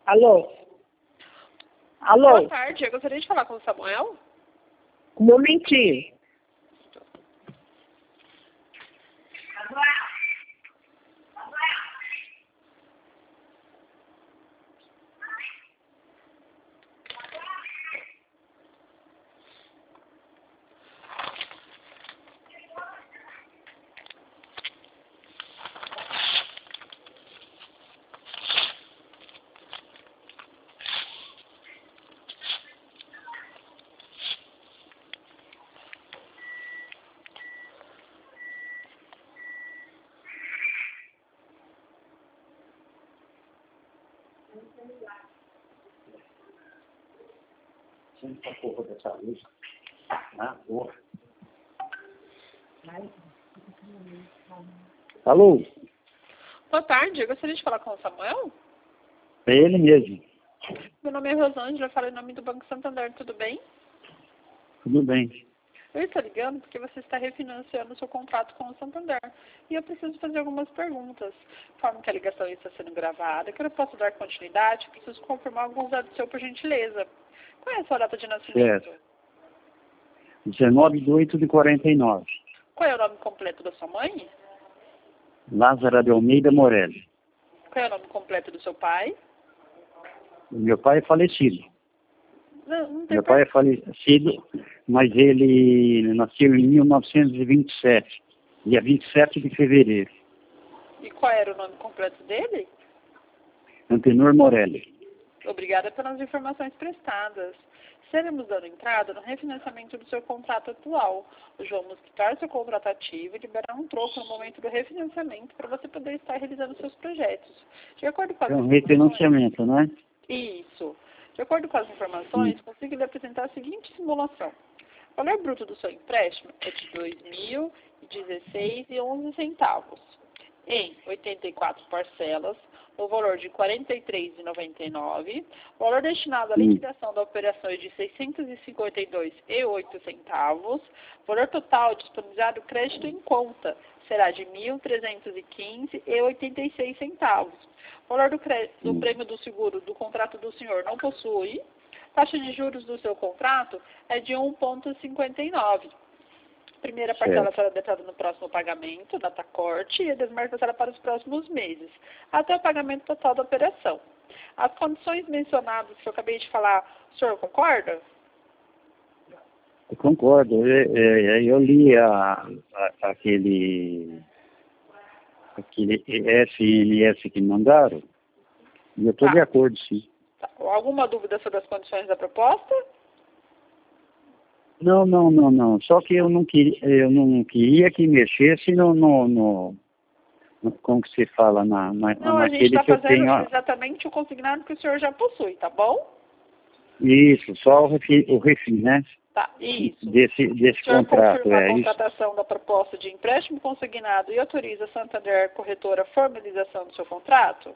Alô? Alô? Boa tarde, eu gostaria de falar com o Samuel. Um momentinho. Essa porra dessa luz. Ah, porra. Alô? Boa tarde, eu gostaria de falar com o Samuel. É ele mesmo. Meu nome é Rosângela, eu falo em nome do Banco Santander, tudo bem? Tudo bem. Eu estou ligando porque você está refinanciando o seu contrato com o Santander. E eu preciso fazer algumas perguntas. Forma que a ligação está sendo gravada, que eu posso dar continuidade, preciso confirmar alguns dados seu por gentileza. Qual é a sua data de nascimento? Certo. 19/8/49. Qual é o nome completo da sua mãe? Lázara de Almeida Morelli. Qual é o nome completo do seu pai? Meu pai é falecido. Não tem Meu pai é falecido, mas ele nasceu em 1927, dia 27 de fevereiro. E qual era o nome completo dele? Antenor Morelli. Obrigada pelas informações prestadas. Seremos dando entrada no refinanciamento do seu contrato atual. Hoje vamos quitar seu contrato ativo e liberar um troco no momento do refinanciamento para você poder estar realizando seus projetos. De acordo com as É um informações... refinanciamento, né? Isso. De acordo com as informações, consigo lhe apresentar a seguinte simulação. O valor bruto do seu empréstimo é de R$ 2.016,11. Em 84 parcelas, o valor de R$ 43,99. O valor destinado à liquidação da operação é de R$ 652,08. O valor total disponibilizado crédito em conta será de R$ 1.315,86. O valor do prêmio do seguro do contrato do senhor não possui. A taxa de juros do seu contrato é de 1,59. Primeira parcela será debitada no próximo pagamento, data corte, e a demais será para os próximos meses, até o pagamento total da operação. As condições mencionadas que eu acabei de falar, o senhor concorda? Eu concordo. Eu li aquele SMS que mandaram e eu estou de acordo, sim. Tá. Alguma dúvida sobre as condições da proposta? Não. Só que eu não queria que mexesse no como que se fala, Não, a gente naquele está que eu fazendo tenho. exatamente o consignado que o senhor já possui, tá bom? Isso, só o refim, né? Tá, isso. Desse O senhor contrato, confirma a isso. contratação da proposta de empréstimo consignado e autoriza a Santander Corretora a formalização do seu contrato?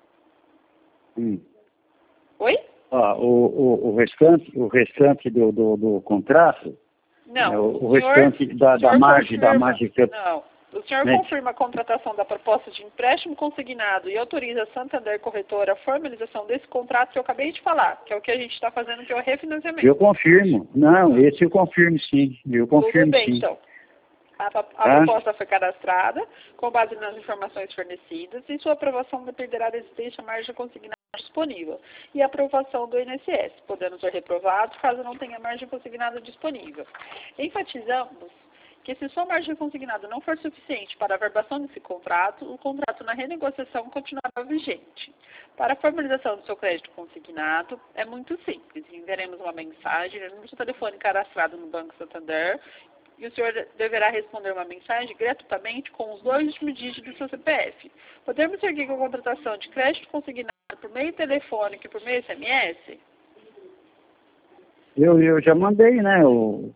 Oi? O restante do contrato, Não. o restante da margem que eu... Não. O senhor confirma a contratação da proposta de empréstimo consignado e autoriza a Santander Corretora a formalização desse contrato que eu acabei de falar, que é o que a gente está fazendo, que é o refinanciamento. Eu confirmo. Não, esse eu confirmo, sim. Eu confirmo, Tudo bem, sim. então. A proposta foi cadastrada com base nas informações fornecidas e sua aprovação dependerá da existência margem consignada disponível e a aprovação do INSS, podendo ser reprovado caso não tenha margem consignada disponível. Enfatizamos que se sua margem consignada não for suficiente para a verbação desse contrato, o contrato na renegociação continuará vigente. Para a formalização do seu crédito consignado, é muito simples. Enviaremos uma mensagem no seu telefone cadastrado no Banco Santander e o senhor deverá responder uma mensagem gratuitamente com os 2 últimos dígitos do seu CPF. Podemos seguir com a contratação de crédito consignado por meio telefônico e por meio SMS? Eu já mandei, né, o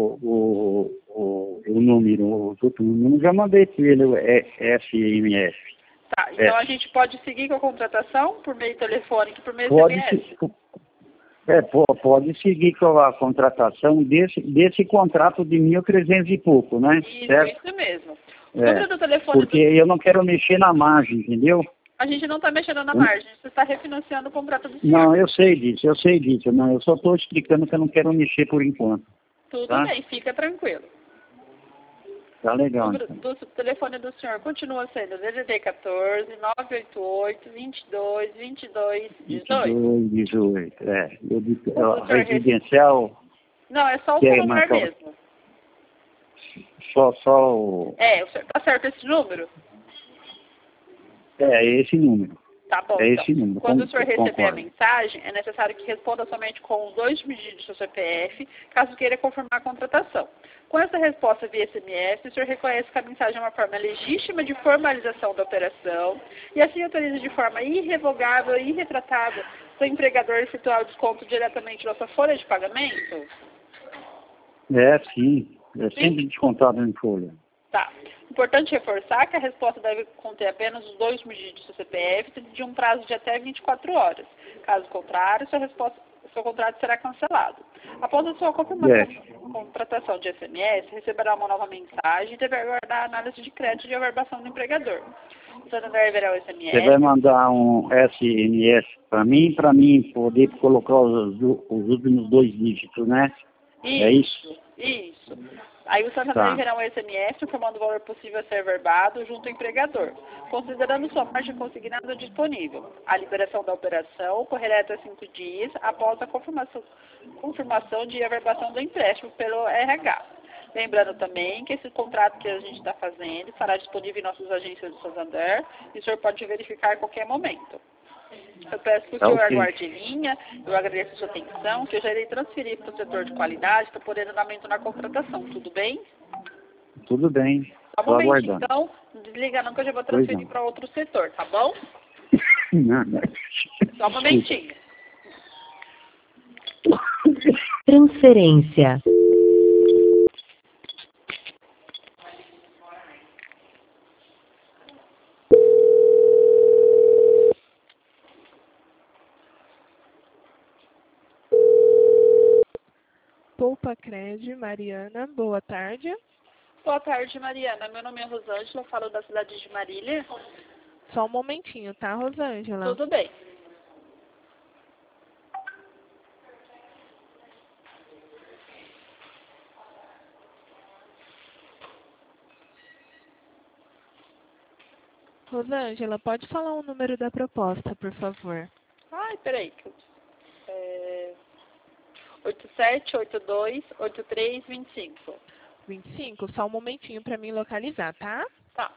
número, já mandei para ele o SMS. Tá, então a gente pode seguir com a contratação por meio telefônico e por meio SMS? Pode seguir com a contratação desse contrato de 1.300 e pouco, né? Isso, certo? isso mesmo. O número do telefone porque eu não quero mexer na margem, entendeu? A gente não está mexendo na margem, você está refinanciando o contrato do senhor. Não, eu sei disso. Não, eu só estou explicando que eu não quero mexer por enquanto. Tudo Tá? bem, fica tranquilo. Tá legal, O número então. do telefone do senhor continua sendo DDD 14 988 22 22 18. 18. O senhor Residencial, Não, é só o que é celular mais mesmo. só o... O senhor tá certo esse número? É esse número. Tá bom, É então. esse número. Quando o senhor receber a Concordo. mensagem, é necessário que responda somente com os 2 dígitos do seu CPF, caso queira confirmar a contratação. Com essa resposta via SMS, o senhor reconhece que a mensagem é uma forma legítima de formalização da operação e assim autoriza de forma irrevogável e irretratável seu empregador efetuar o desconto diretamente da sua folha de pagamento? Sim. É sempre descontado em folha. Tá. Importante reforçar que a resposta deve conter apenas os 2 dígitos do CPF de um prazo de até 24 horas. Caso contrário, seu contrato será cancelado. Após a sua contratação de SMS, receberá uma nova mensagem e deverá aguardar a análise de crédito de averbação do empregador. O Santander verá o SMS. Você vai mandar um SMS para mim poder colocar os últimos 2 dígitos, né? É isso? Isso. Aí o Santander enviará um SMS informando o valor possível a ser averbado junto ao empregador, considerando sua margem consignada disponível. A liberação da operação ocorrerá até 5 dias após a confirmação de averbação do empréstimo pelo RH. Lembrando também que esse contrato que a gente está fazendo estará disponível em nossas agências do Santander e o senhor pode verificar em qualquer momento. Eu peço que o senhor aguarde em linha, eu agradeço a sua atenção, que eu já irei transferir para o setor de qualidade para poder andamento na contratação, tudo bem? Tudo bem. Só um momentinho, então, não desliga não que eu já vou transferir para outro setor, tá bom? Não. Só um momentinho. Transferência. Poupa-Cred, Mariana, boa tarde. Boa tarde, Mariana. Meu nome é Rosângela, falo da cidade de Marília. Só um momentinho, tá, Rosângela? Tudo bem. Rosângela, pode falar o número da proposta, por favor? Ai, peraí. 87828325. 25, só um momentinho para mim localizar, tá? Tá.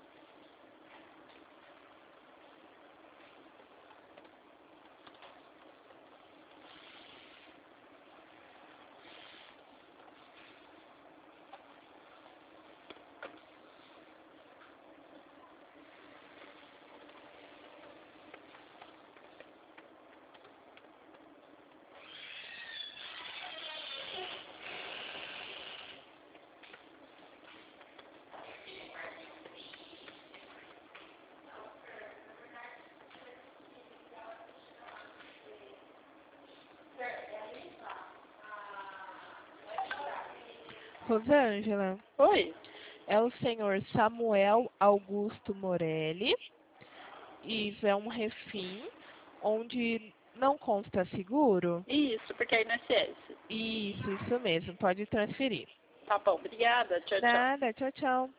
Rosângela, Oi. é o senhor Samuel Augusto Morelli. Isso é um refim onde não consta seguro? Isso, porque é INSS. Isso mesmo. Pode transferir. Tá bom, obrigada. Tchau, tchau. Nada, tchau, tchau.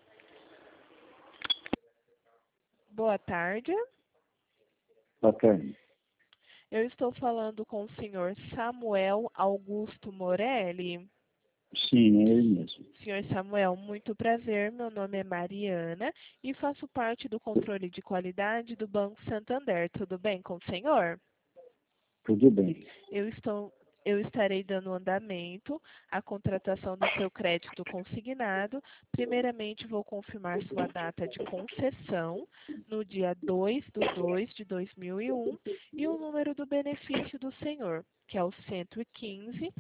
Boa tarde. Bacana. Eu estou falando com o senhor Samuel Augusto Morelli. Sim, é ele mesmo. Senhor Samuel, muito prazer. Meu nome é Mariana e faço parte do controle de qualidade do Banco Santander. Tudo bem com o senhor? Tudo bem. Eu estarei dando andamento à contratação do seu crédito consignado. Primeiramente, vou confirmar sua data de concessão no dia 2/2/2001 e o número do benefício do senhor, que é o 115,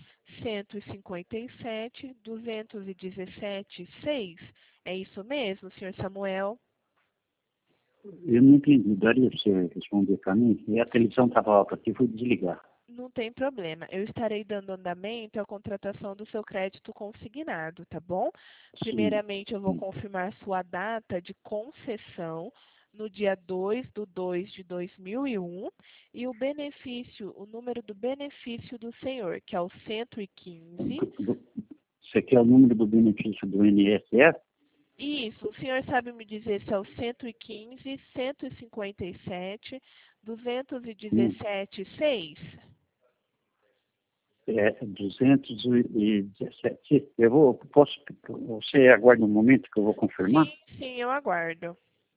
157, 217, 6. É isso mesmo, senhor Samuel? Eu não entendi. Daria para você responder para mim? E a televisão estava alta aqui, fui desligar. Não tem problema. Eu estarei dando andamento à contratação do seu crédito consignado, tá bom? Primeiramente, eu vou confirmar sua data de concessão no dia 2/2/2001, e o número do benefício do senhor, que é o 115. Você quer o número do benefício do INSS? Isso, o senhor sabe me dizer se é o 115, 157, 217,6? É 217. Você aguarda um momento que eu vou confirmar? Sim, eu aguardo.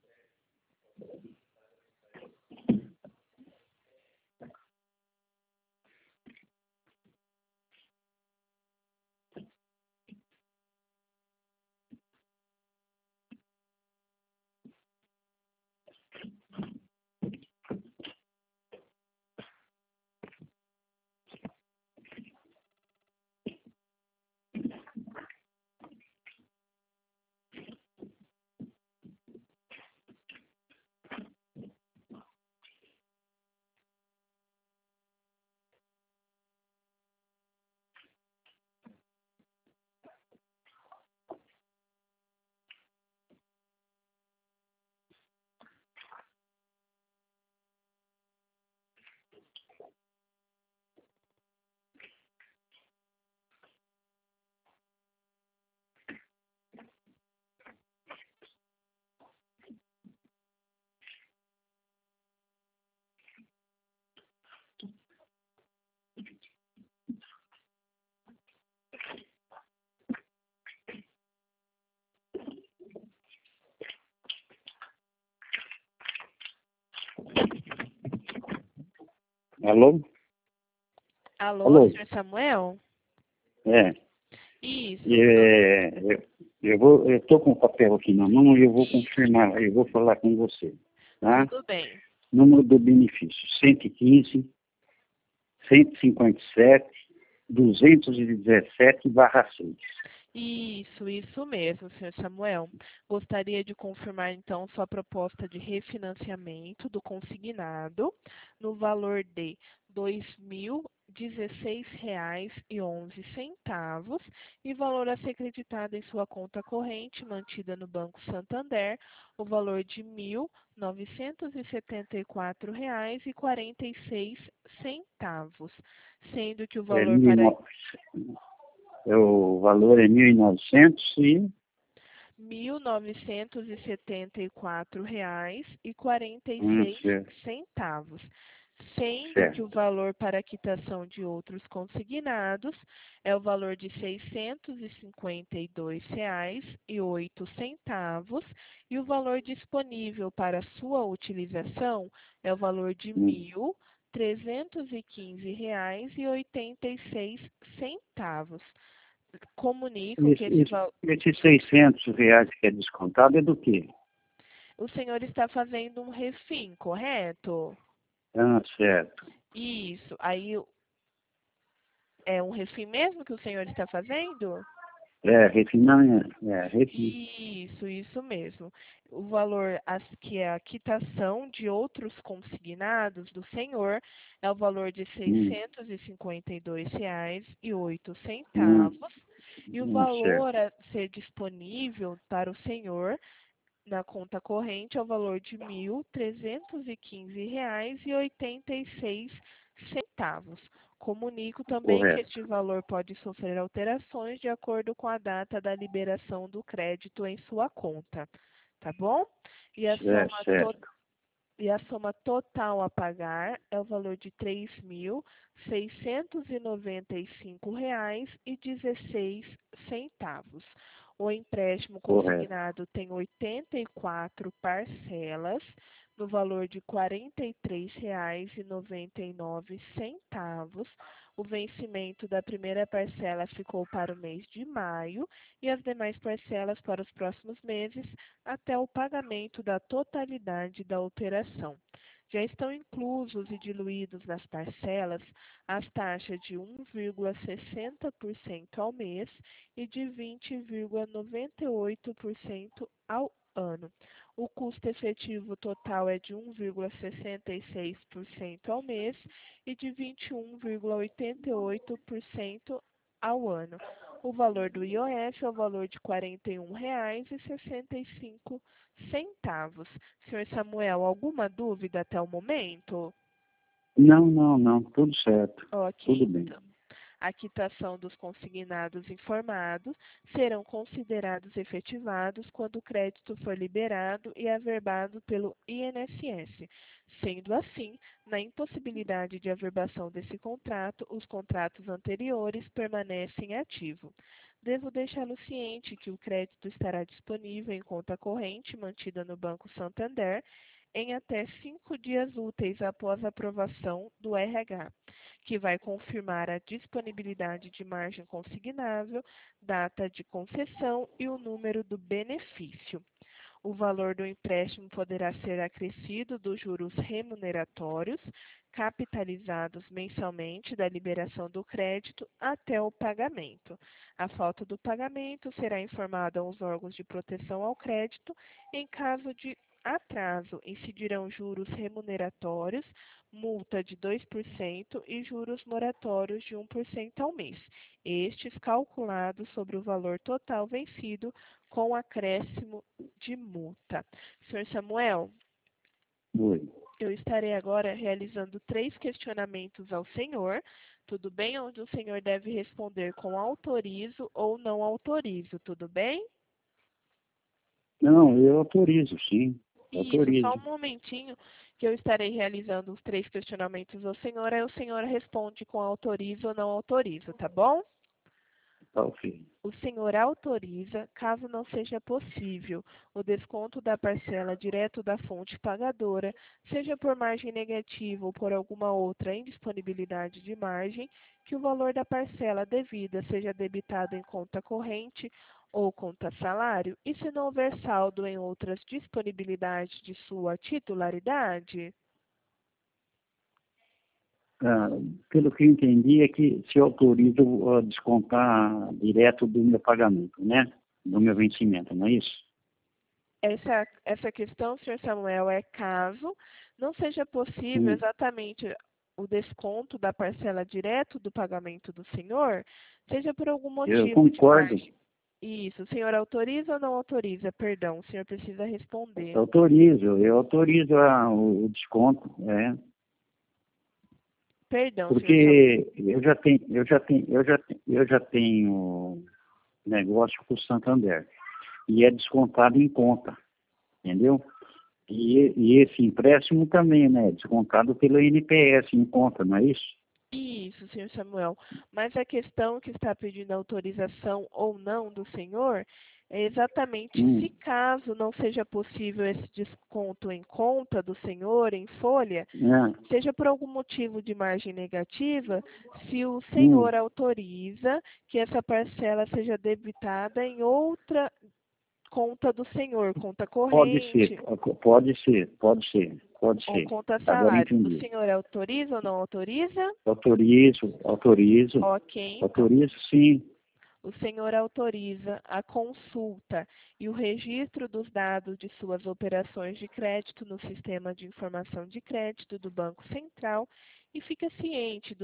Alô? Alô, senhor Samuel? É. Isso. Eu estou com o papel aqui na mão e eu vou confirmar, eu vou falar com você. Tá? Tudo bem. Número do benefício: 115, 157, 217/6. Isso mesmo, senhor Samuel. Gostaria de confirmar, então, sua proposta de refinanciamento do consignado no valor de R$ 2.016,11 e valor a ser creditado em sua conta corrente mantida no Banco Santander, o valor de R$ 1.974,46, sendo que o valor para O valor é 1.900 e... R$ 1.974,46, sendo que o valor para a quitação de outros consignados é o valor de R$ 652,08 e o valor disponível para sua utilização é o valor de R$ 1.315,86. Comunico que Esses R$ 600 que é descontado é do quê? o senhor está fazendo um refim, correto? Ah, certo. Isso. Aí é um refim mesmo que o senhor está fazendo? Refinamento. Isso mesmo. O valor que é a quitação de outros consignados do senhor é o valor de R$ 652,08. E o valor Certo. a ser disponível para o senhor na conta corrente é o valor de R$ 1.315,86. Comunico também que Correto. este valor pode sofrer alterações de acordo com a data da liberação do crédito em sua conta, tá bom? E a Certo. soma total a pagar é o valor de R$ 3.695,16. O empréstimo Correto. consignado tem 84 parcelas, no valor de R$ 43,99. O vencimento da primeira parcela ficou para o mês de maio e as demais parcelas para os próximos meses, até o pagamento da totalidade da operação. Já estão inclusos e diluídos nas parcelas as taxas de 1,60% ao mês e de 20,98% ao ano. O custo efetivo total é de 1,66% ao mês e de 21,88% ao ano. O valor do IOF é o valor de R$ 41,65. Senhor Samuel, alguma dúvida até o momento? Não, tudo certo. Ok, Tudo bem. então. A quitação dos consignados informados serão considerados efetivados quando o crédito for liberado e averbado pelo INSS. Sendo assim, na impossibilidade de averbação desse contrato, os contratos anteriores permanecem ativos. Devo deixá-lo ciente que o crédito estará disponível em conta corrente mantida no Banco Santander em até 5 dias úteis após a aprovação do RH, que vai confirmar a disponibilidade de margem consignável, data de concessão e o número do benefício. O valor do empréstimo poderá ser acrescido dos juros remuneratórios, capitalizados mensalmente da liberação do crédito até o pagamento. A falta do pagamento será informada aos órgãos de proteção ao crédito. Em caso de atraso, incidirão juros remuneratórios, multa de 2% e juros moratórios de 1% ao mês, estes calculados sobre o valor total vencido com acréscimo de multa. Senhor Samuel, Oi. eu estarei agora realizando 3 questionamentos ao senhor, tudo bem? Onde o senhor deve responder com autorizo ou não autorizo, tudo bem? Não, eu autorizo, sim. Isso, só Autorizo. um momentinho que eu estarei realizando os 3 questionamentos ao senhor, aí o senhor responde com autorizo ou não autorizo, tá bom? Tá ok. O senhor autoriza, caso não seja possível, o desconto da parcela direto da fonte pagadora, seja por margem negativa ou por alguma outra indisponibilidade de margem, que o valor da parcela devida seja debitado em conta corrente ou conta salário, e se não houver saldo em outras disponibilidades de sua titularidade? Ah, pelo que eu entendi, é que se autoriza a descontar direto do meu pagamento, né? Do meu vencimento, não é isso? Essa questão, senhor Samuel, é caso não seja possível exatamente o desconto da parcela direto do pagamento do senhor, seja por algum Eu motivo de concordo. margem. Isso, o senhor autoriza ou não autoriza? Perdão, o senhor precisa responder. Eu autorizo o desconto, Perdão, senhor Samuel. porque eu já tenho negócio com o Santander e é descontado em conta, entendeu? E esse empréstimo também, né? Descontado pelo INPS em conta, não é isso? Isso, senhor Samuel. Mas a questão que está pedindo autorização ou não do senhor é exatamente se caso não seja possível esse desconto em conta do senhor, em folha, seja por algum motivo de margem negativa, se o senhor autoriza que essa parcela seja debitada em outra conta do senhor, conta corrente Pode ser. ou conta Agora salário. O entendi. senhor autoriza ou não autoriza? Autorizo. Ok, então. Autorizo, sim. O senhor autoriza a consulta e o registro dos dados de suas operações de crédito no Sistema de Informação de Crédito do Banco Central e fica ciente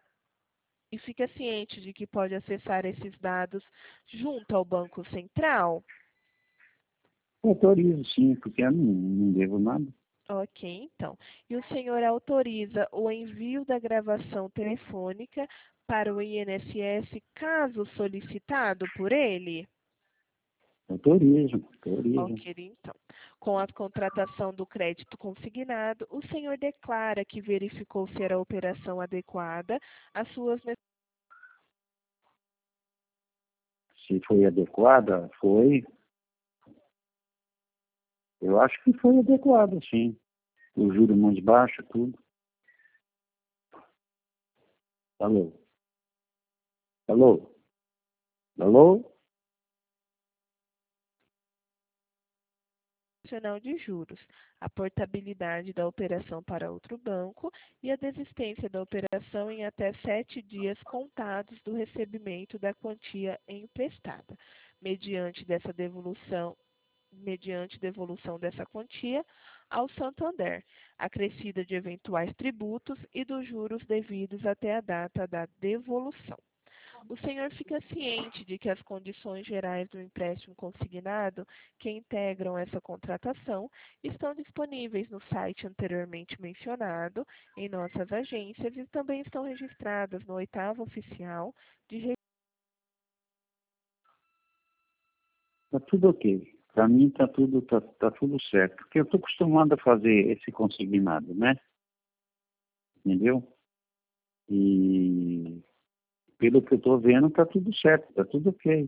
de que pode acessar esses dados junto ao Banco Central? Autorizo, sim, porque eu não devo nada. Ok, então. E o senhor autoriza o envio da gravação telefônica para o INSS caso solicitado por ele? Autorizo. Ok, então. Com a contratação do crédito consignado, o senhor declara que verificou ser a operação adequada às suas Se foi adequada, foi. Eu acho que foi adequado, sim. O juro mais baixo, tudo. Alô? Alô? Alô? Nacional de Juros, a portabilidade da operação para outro banco e a desistência da operação em até 7 dias contados do recebimento da quantia emprestada, mediante devolução dessa quantia ao Santander, acrescida de eventuais tributos e dos juros devidos até a data da devolução. O senhor fica ciente de que as condições gerais do empréstimo consignado que integram essa contratação estão disponíveis no site anteriormente mencionado, em nossas agências e também estão registradas no 8º oficial de Tá tudo ok. Para mim tá tudo certo. Porque eu estou acostumado a fazer esse consignado, né? Entendeu? E pelo que eu estou vendo, tá tudo certo, tá tudo ok.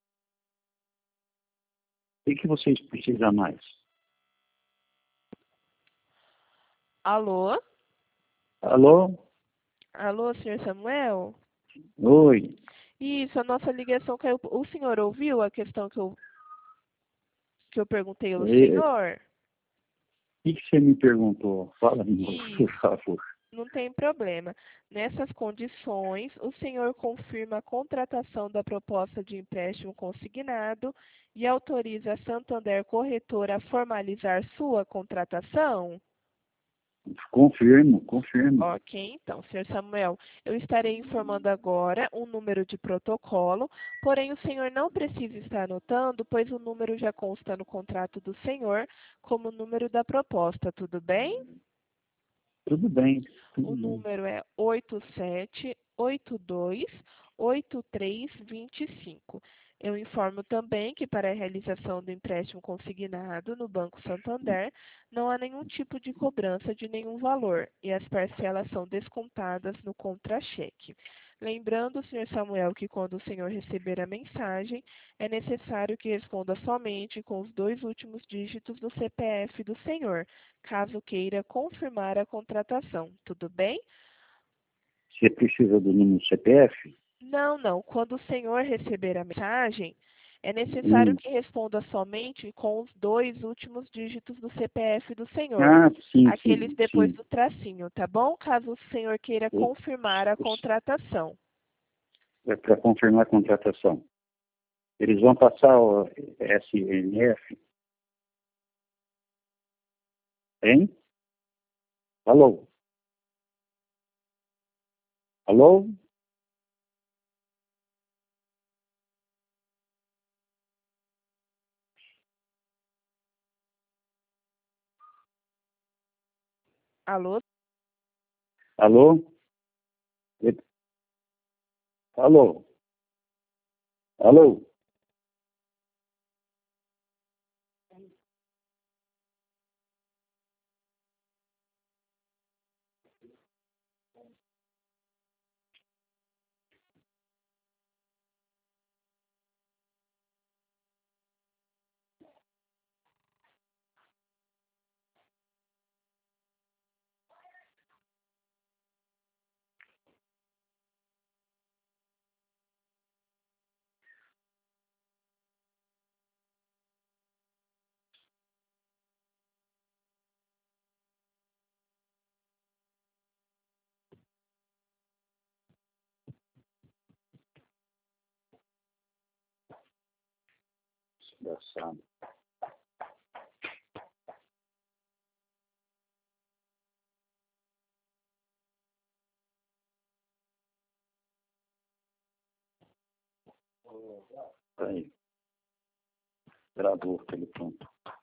O que vocês precisam mais? Alô? Alô? Alô, senhor Samuel? Oi. Isso, a nossa ligação caiu. O senhor ouviu a questão que eu perguntei ao senhor? O que você me perguntou? Fala de novo, por Isso, favor. não tem problema. Nessas condições, o senhor confirma a contratação da proposta de empréstimo consignado e autoriza a Santander Corretora a formalizar sua contratação? Confirmo. Ok, então, senhor Samuel, eu estarei informando agora um número de protocolo, porém o senhor não precisa estar anotando, pois o número já consta no contrato do senhor como número da proposta, tudo bem? Tudo bem. O número é 87828325. Eu informo também que para a realização do empréstimo consignado no Banco Santander, não há nenhum tipo de cobrança de nenhum valor e as parcelas são descontadas no contra-cheque. Lembrando, senhor Samuel, que quando o senhor receber a mensagem, é necessário que responda somente com os 2 últimos dígitos do CPF do senhor, caso queira confirmar a contratação. Tudo bem? Você precisa do número do CPF? Não. Quando o senhor receber a mensagem, é necessário Hum. que responda somente com os 2 últimos dígitos do CPF do senhor. Ah, sim. Aqueles depois do tracinho, tá bom? Caso o senhor queira O- confirmar a contratação. É para confirmar a contratação. Eles vão passar o SNF, hein? Alô? Alô? Alô? Alô? Alô? Alô? Engraçado. Aí. Gravou aquele ponto.